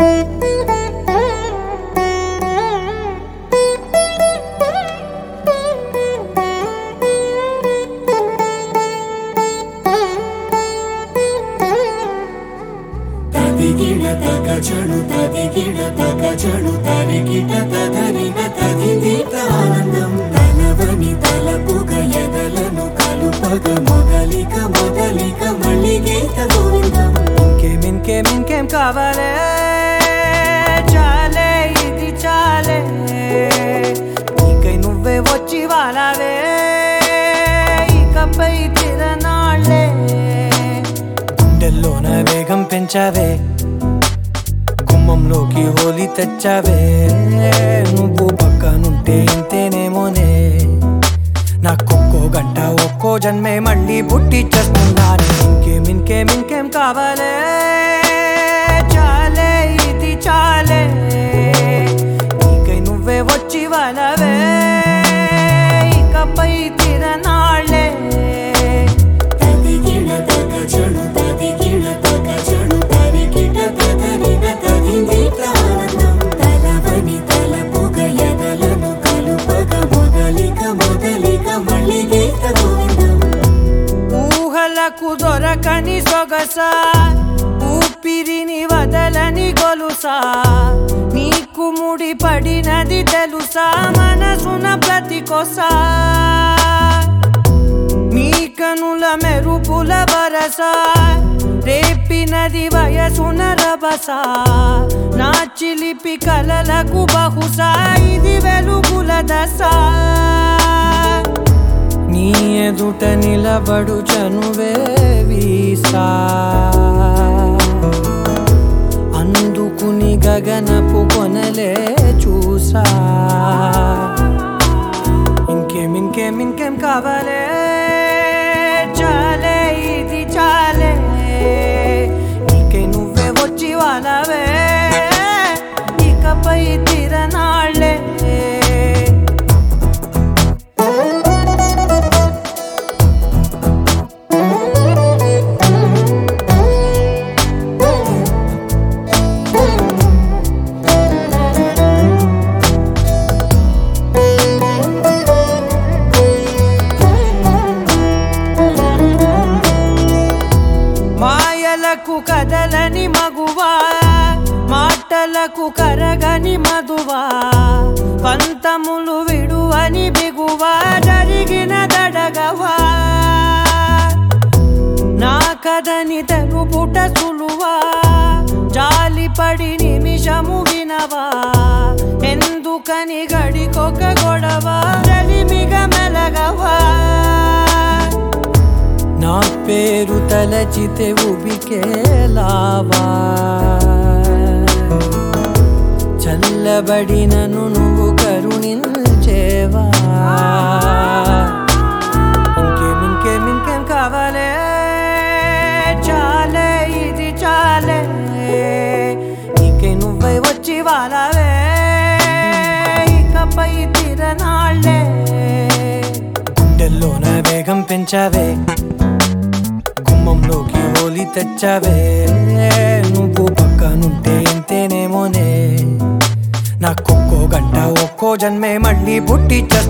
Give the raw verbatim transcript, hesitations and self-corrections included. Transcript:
తదిగిడ తగచడు తదిగిడ తగచడు తరిగిట తదరిన తదిదీత ఆనందం తలవని తలపుగ ఎదలను కలుపగ మొదలిక మొదలిక మళ్ళీ గీత గోవిందం. ఇంకేం ఇంకేం ఇంకేం కావాలే చాలే ఇది చాలే నీకై నువ్వే వచ్చి వాలావే ఇకపై తిరనాళ్ళే గుండెల్లోన వేగం పెంచావే గుమ్మంలోకి హోలీ తెచ్చావే నువ్వు పక్కనుంటే ఇంతేనేమోనే నాకొక్కో గంట ఒక్కో జన్మే మళ్ళీ పుట్టిచ్చేస్తున్నాను. ఇంకేం ఇంకేం ఇంకేం కావాలే చాలే ఇది చాలే నీకై నువ్వే వచ్చి వాలవే ఇకపై తిరనాళ్ళే. తదిగిడ తగచడు తదిగిడ తగచడు తరిగిట తదరిన తదిదీత ఆనందం తలవని తలపుగ ఎదలను కలుపగ మొదలిక మొదలిక మళ్ళీ గీత గోవిందం. ఊహలకు దొరకని సొగసా ఊపిరిని వదలని గొలుసా నీకు ముడి పడినది తెలుసా మనసున ప్రతి కొసా నీ కనుల మెరుపుల వరస రేపినది వయసున రభస నా చిలిపి కలలకు బహుశా ఇది వెలుగుల దశ నీ ఎదుట నిలబడు చనువే వీసా అందుకుని గగనపు కొనలే చూసా. ఇంకేం ఇంకేం ఇంకేం కావాలే చాలే ఇది చాలే నీకై నువ్వే వచ్చి వాలవే ఇకపై తిరనాళ్ళే. మాయలకు కదలని మగువా మాటలకు కరగని మధువా పంతములు విడువని బిగువా జరిగిన దడగవా నా కదని తెలుపుట సులువా జాలిపడి నిమిషము వినవా ఎందుకని గడికొక గొడవ రలిమిగ మెలగవా నా పేరు తలచితే ఉబికేలావా చల్లబడినను నువ్వు కరుణించేవా. ఇంకేం ఇంకేం ఇంకేం కావాలే చాలే ఇది చాలే నీకై నువ్వై వచ్చి వాలవే ఇకపై తిరనాళ్ళే గుండెల్లోన వేగం పెంచావే గుమ్మంలోకి హోలీ తెచ్చావే నువ్వు పక్కనుంటే ఇంతేనేమోనే నాకొక్కో గంట ఒక్కో జన్మే మళ్ళీ పుట్టిచ్చ